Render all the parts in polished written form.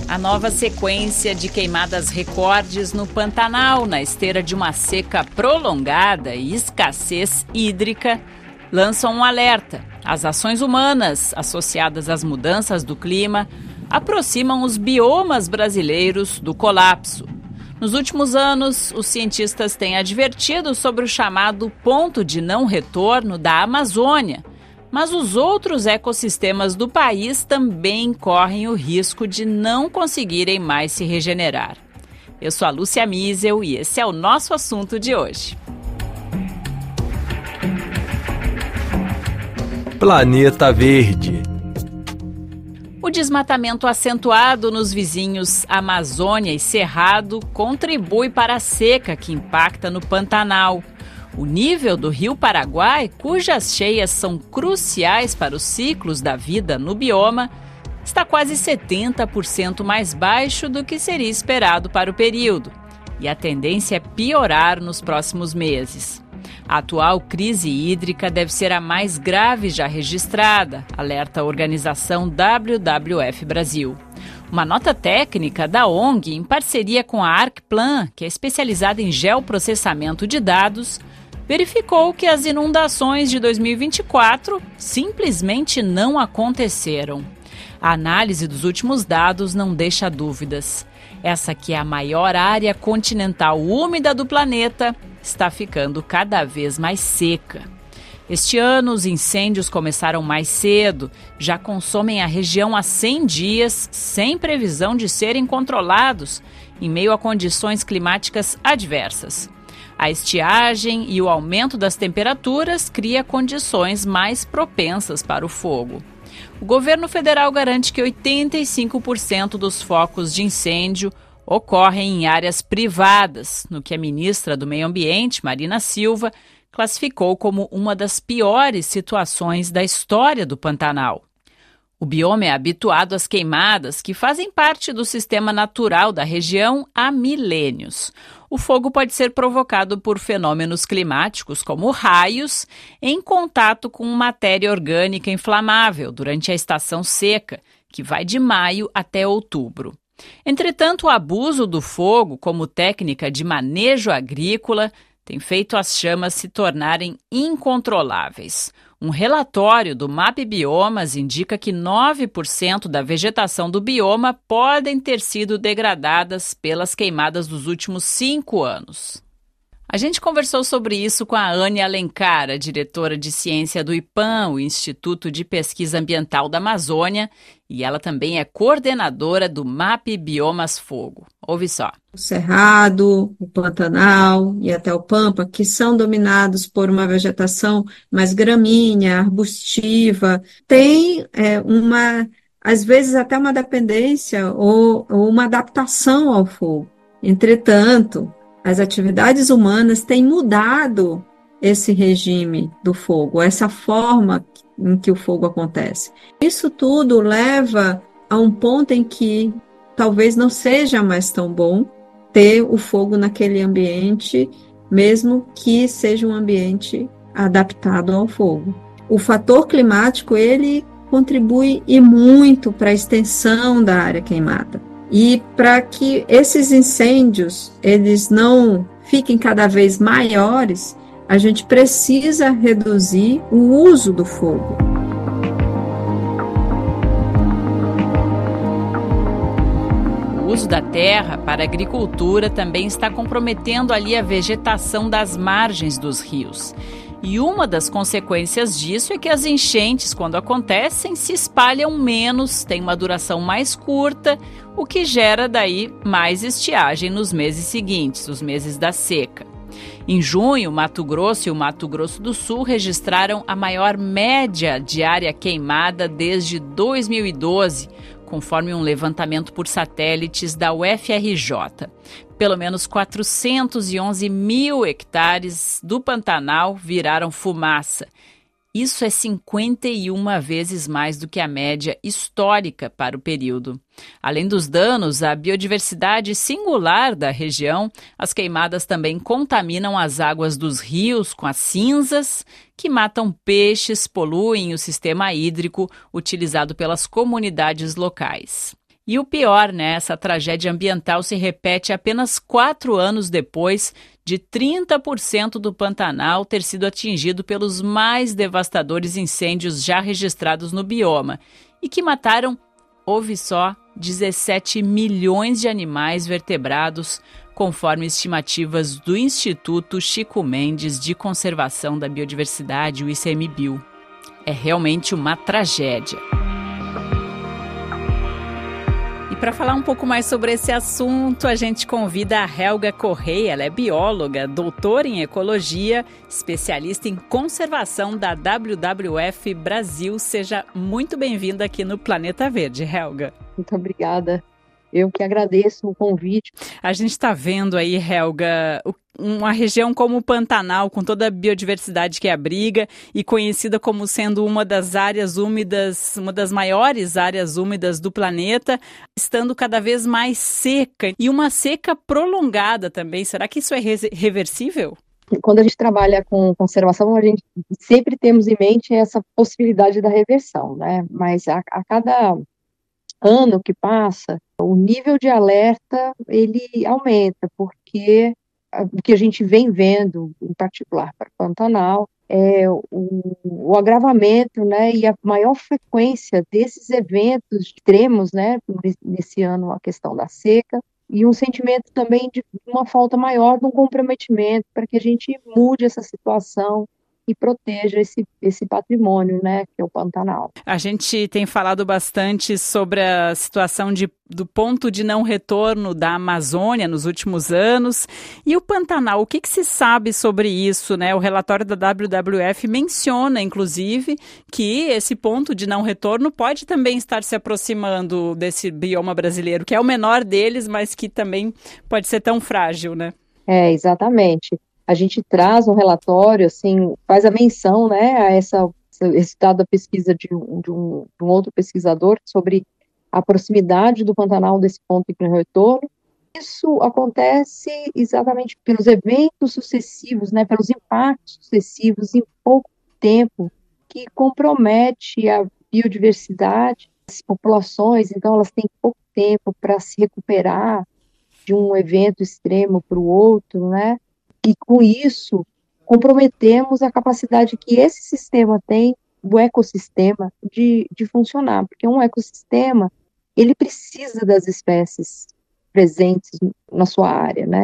A nova sequência de queimadas recordes no Pantanal, na esteira de uma seca prolongada e escassez hídrica, lançam um alerta. As ações humanas associadas às mudanças do clima aproximam os biomas brasileiros do colapso. Nos últimos anos, os cientistas têm advertido sobre o chamado ponto de não retorno da Amazônia, mas os outros ecossistemas do país também correm o risco de não conseguirem mais se regenerar. Eu sou a Lúcia Miesel e esse é o nosso assunto de hoje. Planeta Verde. O desmatamento acentuado nos vizinhos Amazônia e Cerrado contribui para a seca que impacta no Pantanal. O nível do Rio Paraguai, cujas cheias são cruciais para os ciclos da vida no bioma, está quase 70% mais baixo do que seria esperado para o período. E a tendência é piorar nos próximos meses. A atual crise hídrica deve ser a mais grave já registrada, alerta a organização WWF Brasil. Uma nota técnica da ONG, em parceria com a Arcplan, que é especializada em geoprocessamento de dados, verificou que as inundações de 2024 simplesmente não aconteceram. A análise dos últimos dados não deixa dúvidas. Essa que é a maior área continental úmida do planeta está ficando cada vez mais seca. Este ano, os incêndios começaram mais cedo, já consomem a região há 100 dias, sem previsão de serem controlados, em meio a condições climáticas adversas. A estiagem e o aumento das temperaturas cria condições mais propensas para o fogo. O governo federal garante que 85% dos focos de incêndio ocorrem em áreas privadas, no que a ministra do Meio Ambiente, Marina Silva, classificou como uma das piores situações da história do Pantanal. O bioma é habituado às queimadas que fazem parte do sistema natural da região há milênios. O fogo pode ser provocado por fenômenos climáticos, como raios, em contato com matéria orgânica inflamável durante a estação seca, que vai de maio até outubro. Entretanto, o abuso do fogo como técnica de manejo agrícola tem feito as chamas se tornarem incontroláveis. Um relatório do MAP Biomas indica que 9% da vegetação do bioma podem ter sido degradadas pelas queimadas dos últimos 5 anos. A gente conversou sobre isso com a Anne Alencar, a diretora de ciência do IPAM, o Instituto de Pesquisa Ambiental da Amazônia, e ela também é coordenadora do MAP Biomas Fogo. Ouve só. O Cerrado, o Pantanal e até o Pampa, que são dominados por uma vegetação mais gramínea, arbustiva, tem às vezes até uma dependência ou uma adaptação ao fogo. Entretanto, as atividades humanas têm mudado esse regime do fogo, essa forma em que o fogo acontece. Isso tudo leva a um ponto em que talvez não seja mais tão bom ter o fogo naquele ambiente, mesmo que seja um ambiente adaptado ao fogo. O fator climático, ele contribui e muito para a extensão da área queimada. E para que esses incêndios eles não fiquem cada vez maiores, a gente precisa reduzir o uso do fogo. O uso da terra para a agricultura também está comprometendo ali a vegetação das margens dos rios. E uma das consequências disso é que as enchentes, quando acontecem, se espalham menos, têm uma duração mais curta, o que gera daí mais estiagem nos meses seguintes, os meses da seca. Em junho, Mato Grosso e o Mato Grosso do Sul registraram a maior média de área queimada desde 2012, conforme um levantamento por satélites da UFRJ. Pelo menos 411 mil hectares do Pantanal viraram fumaça. Isso é 51 vezes mais do que a média histórica para o período. Além dos danos à biodiversidade singular da região, as queimadas também contaminam as águas dos rios com as cinzas, que matam peixes, poluem o sistema hídrico utilizado pelas comunidades locais. E o pior, né? Essa tragédia ambiental se repete apenas 4 anos depois de 30% do Pantanal ter sido atingido pelos mais devastadores incêndios já registrados no bioma e que mataram, ouve só, 17 milhões de animais vertebrados, conforme estimativas do Instituto Chico Mendes de Conservação da Biodiversidade, o ICMBio. É realmente uma tragédia. E para falar um pouco mais sobre esse assunto, a gente convida a Helga Correia. Ela é bióloga, doutora em ecologia, especialista em conservação da WWF Brasil. Seja muito bem-vinda aqui no Planeta Verde, Helga. Muito obrigada. Eu que agradeço o convite. A gente está vendo aí, Helga, uma região como o Pantanal, com toda a biodiversidade que abriga e conhecida como sendo uma das áreas úmidas, uma das maiores áreas úmidas do planeta, estando cada vez mais seca e uma seca prolongada também. Será que isso é reversível? Quando a gente trabalha com conservação, a gente sempre temos em mente essa possibilidade da reversão, né? Mas a cada ano que passa, o nível de alerta ele aumenta, porque o que a gente vem vendo, em particular para o Pantanal, é o agravamento, né, e a maior frequência desses eventos extremos, né, nesse ano a questão da seca, e um sentimento também de uma falta maior de um comprometimento para que a gente mude essa situação e proteja esse patrimônio, né, que é o Pantanal. A gente tem falado bastante sobre a situação do ponto de não retorno da Amazônia nos últimos anos. E o Pantanal, o que se sabe sobre isso, né? O relatório da WWF menciona, inclusive, que esse ponto de não retorno pode também estar se aproximando desse bioma brasileiro, que é o menor deles, mas que também pode ser tão frágil, né? Exatamente. A gente traz um relatório, assim, faz a menção, né, a esse resultado da pesquisa de um outro pesquisador sobre a proximidade do Pantanal desse ponto de retorno. Isso acontece exatamente pelos eventos sucessivos, né, pelos impactos sucessivos em pouco tempo, que compromete a biodiversidade, as populações, então elas têm pouco tempo para se recuperar de um evento extremo para o outro, né? E com isso, comprometemos a capacidade que esse sistema tem, o ecossistema, de funcionar. Porque um ecossistema, ele precisa das espécies presentes na sua área, né?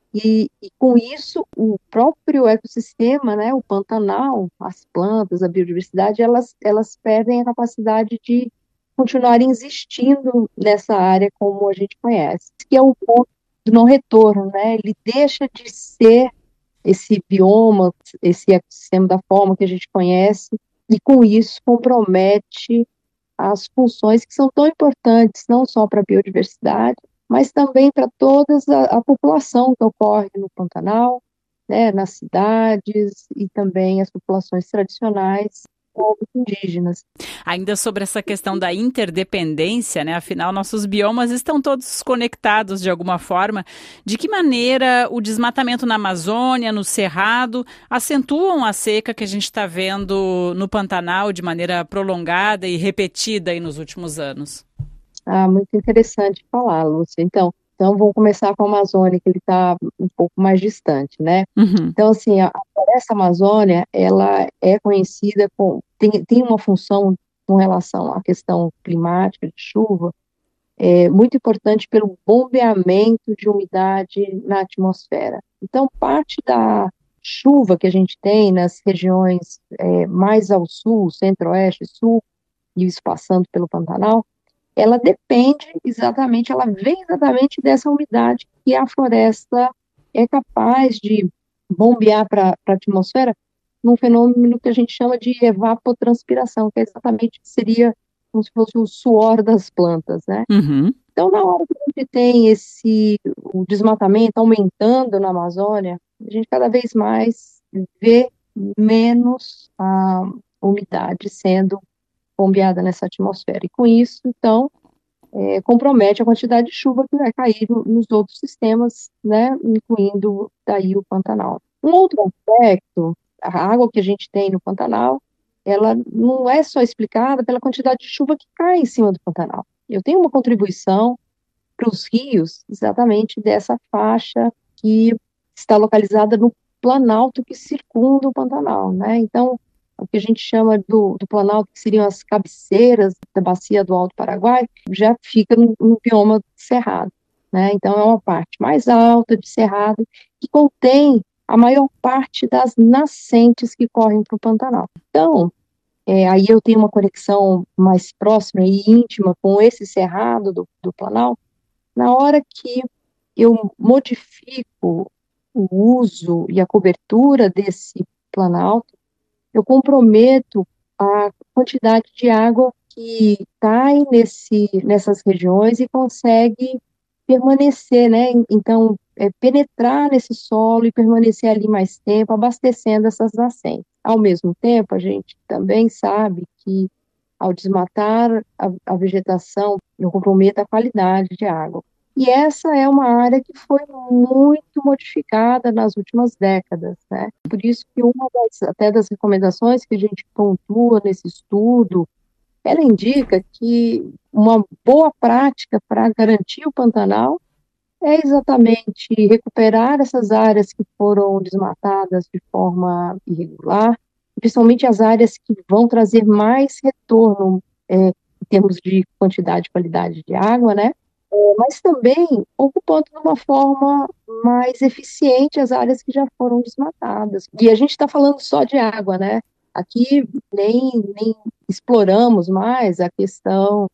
E com isso, o próprio ecossistema, né, o Pantanal, as plantas, a biodiversidade, elas perdem a capacidade de continuarem existindo nessa área como a gente conhece. Que é o ponto do não retorno, né? Ele deixa de ser esse bioma, esse ecossistema da forma que a gente conhece, e com isso compromete as funções que são tão importantes, não só para a biodiversidade, mas também para toda a população que ocorre no Pantanal, né, nas cidades, e também as populações tradicionais, povos indígenas. Ainda sobre essa questão da interdependência, né? Afinal, nossos biomas estão todos conectados de alguma forma. De que maneira o desmatamento na Amazônia, no Cerrado, acentuam a seca que a gente está vendo no Pantanal de maneira prolongada e repetida aí nos últimos anos? Muito interessante falar, Lúcia. Então vamos começar com a Amazônia, que ele está um pouco mais distante, né? Uhum. Então, assim, a floresta amazônia, ela é conhecida tem uma função com relação à questão climática, de chuva, muito importante pelo bombeamento de umidade na atmosfera. Então, parte da chuva que a gente tem nas regiões mais ao sul, centro-oeste, sul, e isso passando pelo Pantanal, ela vem exatamente dessa umidade que a floresta é capaz de bombear para a atmosfera num fenômeno que a gente chama de evapotranspiração, que seria como se fosse o suor das plantas, né? Uhum. Então, na hora que a gente tem o desmatamento aumentando na Amazônia, a gente cada vez mais vê menos a umidade sendo bombeada nessa atmosfera. E com isso, então, compromete a quantidade de chuva que vai cair nos outros sistemas, né, incluindo daí o Pantanal. Um outro aspecto, a água que a gente tem no Pantanal, ela não é só explicada pela quantidade de chuva que cai em cima do Pantanal. eu tenho uma contribuição para os rios exatamente dessa faixa que está localizada no planalto que circunda o Pantanal, né? Então, o que a gente chama do planalto, que seriam as cabeceiras da bacia do Alto Paraguai, já fica no bioma cerrado, né? Então, é uma parte mais alta de cerrado que contém a maior parte das nascentes que correm para o Pantanal. Então, aí eu tenho uma conexão mais próxima e íntima com esse cerrado do Planalto. Na hora que eu modifico o uso e a cobertura desse Planalto, eu comprometo a quantidade de água que cai nessas regiões e consegue permanecer, né? Então, penetrar nesse solo e permanecer ali mais tempo, abastecendo essas nascentes. Ao mesmo tempo, a gente também sabe que, ao desmatar a vegetação, eu comprometo a qualidade de água. E essa é uma área que foi muito modificada nas últimas décadas, né? Por isso que até das recomendações que a gente pontua nesse estudo, ela indica que uma boa prática para garantir o Pantanal é exatamente recuperar essas áreas que foram desmatadas de forma irregular, principalmente as áreas que vão trazer mais retorno em termos de quantidade e qualidade de água, né? Mas também ocupando de uma forma mais eficiente as áreas que já foram desmatadas. E a gente está falando só de água, né? Aqui nem exploramos mais a questão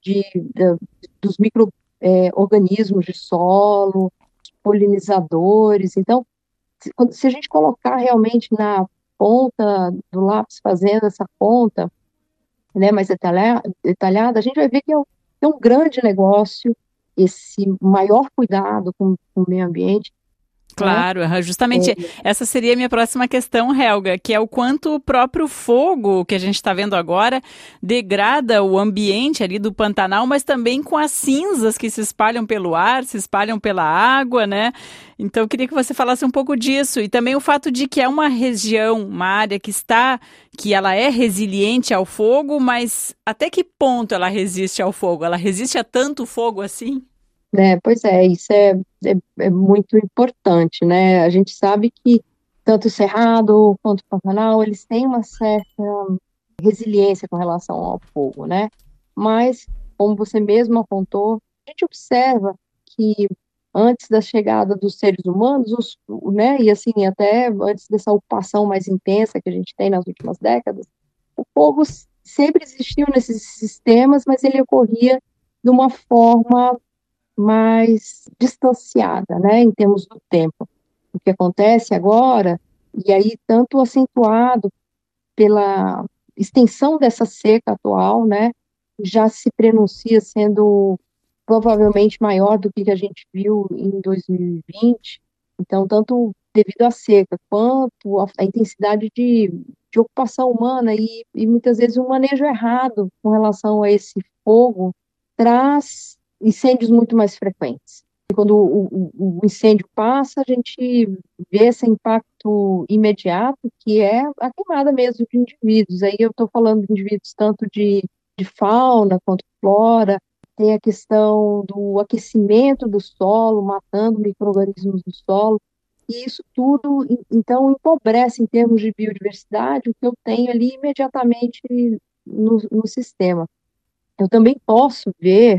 dos micro-organismos de solo, polinizadores. Então, se a gente colocar realmente na ponta do lápis, fazendo essa conta, né, mais detalhada, a gente vai ver que é um grande negócio esse maior cuidado com o meio ambiente. Claro, justamente essa seria a minha próxima questão, Helga, que é o quanto o próprio fogo que a gente está vendo agora degrada o ambiente ali do Pantanal, mas também com as cinzas que se espalham pelo ar, se espalham pela água, né? Então eu queria que você falasse um pouco disso e também o fato de que é uma região, uma área que ela é resiliente ao fogo, mas até que ponto ela resiste ao fogo? Ela resiste a tanto fogo assim? Pois isso é muito importante, né? A gente sabe que tanto o Cerrado quanto o Pantanal, eles têm uma certa resiliência com relação ao fogo, né? Mas, como você mesmo apontou, a gente observa que antes da chegada dos seres humanos, né, e assim, até antes dessa ocupação mais intensa que a gente tem nas últimas décadas, o fogo sempre existiu nesses sistemas, mas ele ocorria de uma forma mais distanciada, né, em termos do tempo. O que acontece agora, e aí tanto acentuado pela extensão dessa seca atual, né, já se prenuncia sendo provavelmente maior do que a gente viu em 2020. Então, tanto devido à seca, quanto à intensidade de ocupação humana e muitas vezes um manejo errado com relação a esse fogo, traz incêndios muito mais frequentes. Quando o incêndio passa, a gente vê esse impacto imediato, que é a queimada mesmo de indivíduos. Aí eu estou falando de indivíduos tanto de fauna quanto flora. Tem a questão do aquecimento do solo, matando micro-organismos do solo, e isso tudo, então, empobrece em termos de biodiversidade o que eu tenho ali imediatamente no sistema. Eu também posso ver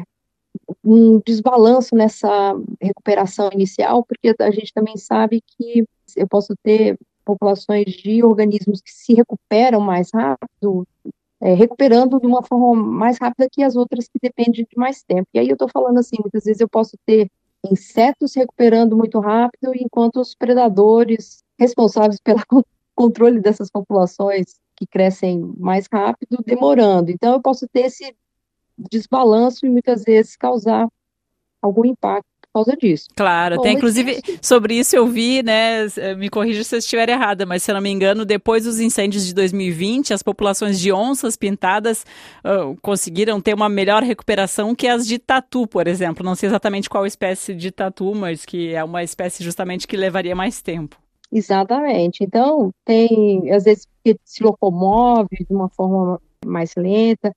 um desbalanço nessa recuperação inicial, porque a gente também sabe que eu posso ter populações de organismos que se recuperam mais rápido, recuperando de uma forma mais rápida que as outras que dependem de mais tempo. E aí eu estou falando assim, muitas vezes eu posso ter insetos se recuperando muito rápido, enquanto os predadores responsáveis pelo controle dessas populações que crescem mais rápido, demorando. Então eu posso ter esse desbalanço e muitas vezes causar algum impacto por causa disso. Claro, até inclusive sobre isso eu vi, né, me corrija se eu estiver errada, mas se eu não me engano, depois dos incêndios de 2020, as populações de onças pintadas conseguiram ter uma melhor recuperação que as de tatu, por exemplo. Não sei exatamente qual espécie de tatu, mas que é uma espécie justamente que levaria mais tempo. Exatamente. Então, tem, às vezes, que se locomove de uma forma mais lenta.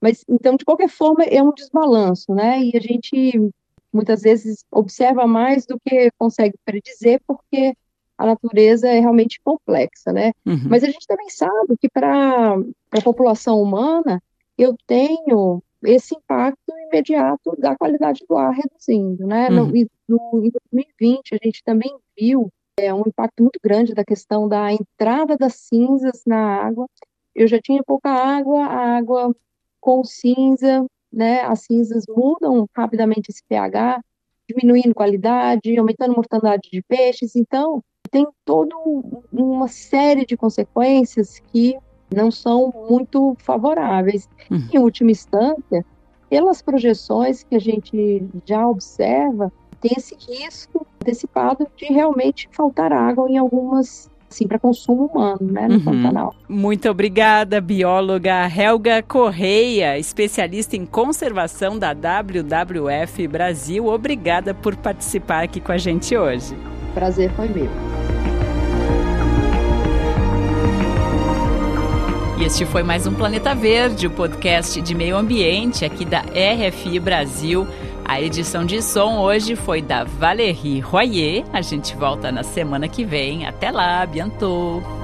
Mas, então, de qualquer forma, é um desbalanço, né? E a gente, muitas vezes, observa mais do que consegue predizer, porque a natureza é realmente complexa, né? Uhum. Mas a gente também sabe que para a população humana, eu tenho esse impacto imediato da qualidade do ar reduzindo, né? Uhum. Em 2020, a gente também viu um impacto muito grande da questão da entrada das cinzas na água. Eu já tinha pouca água, a água com cinza, né? As cinzas mudam rapidamente esse pH, diminuindo qualidade, aumentando a mortandade de peixes. Então, tem toda uma série de consequências que não são muito favoráveis. Uhum. Em última instância, pelas projeções que a gente já observa, tem esse risco antecipado de realmente faltar água em algumas, assim, para consumo humano, né, no Pantanal. Muito obrigada, bióloga Helga Correia, especialista em conservação da WWF Brasil. Obrigada por participar aqui com a gente hoje. Prazer foi meu. E este foi mais um Planeta Verde, o podcast de meio ambiente aqui da RFI Brasil. A edição de som hoje foi da Valérie Royer. A gente volta na semana que vem. Até lá, bientôt!